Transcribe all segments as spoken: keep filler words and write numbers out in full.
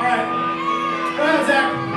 right. Go ahead, Zach.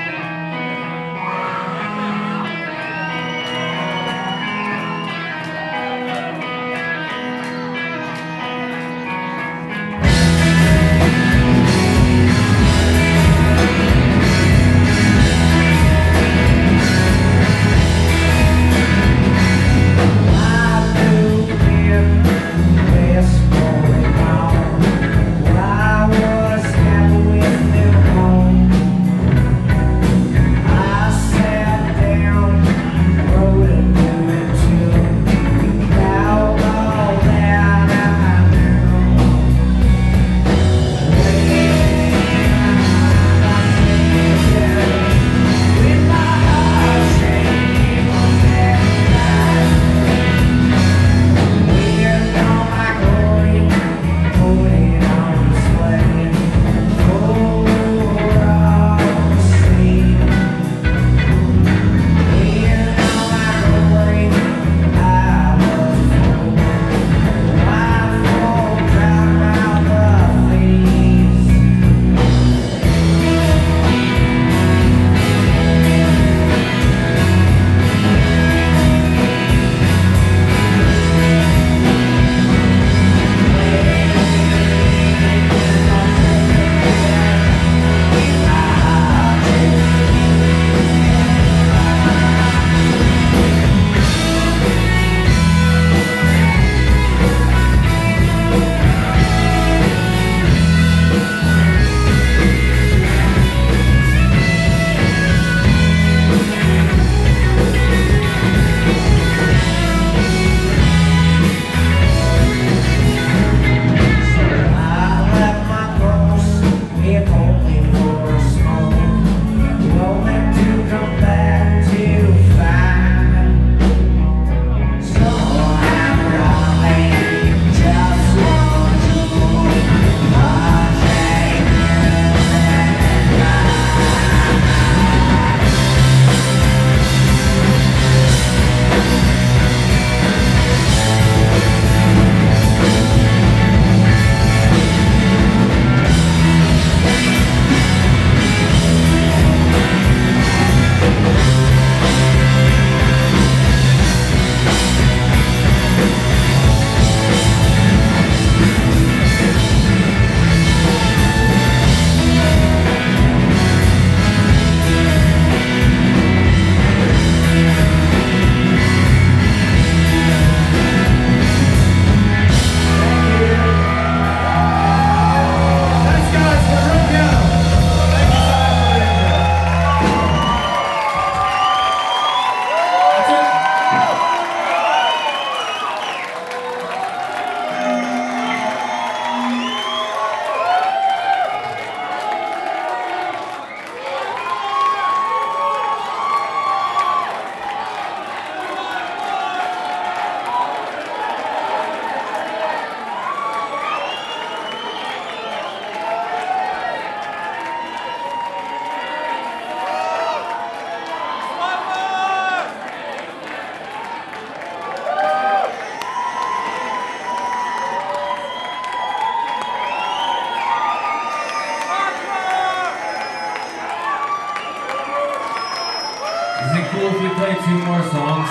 Is it cool if we play two more songs?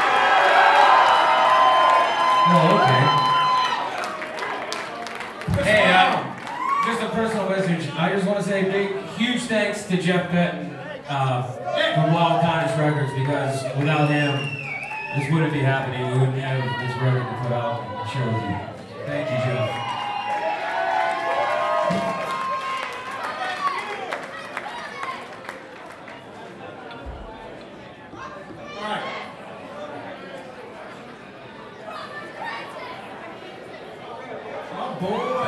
Oh, okay. Hey, uh, just a personal message. I just want to say a big, huge thanks to Jeff Betten uh, from Wild Kindness Records, because without him, this wouldn't be happening. We wouldn't have this record to put out and share with you. Thank you, Jeff. Boy.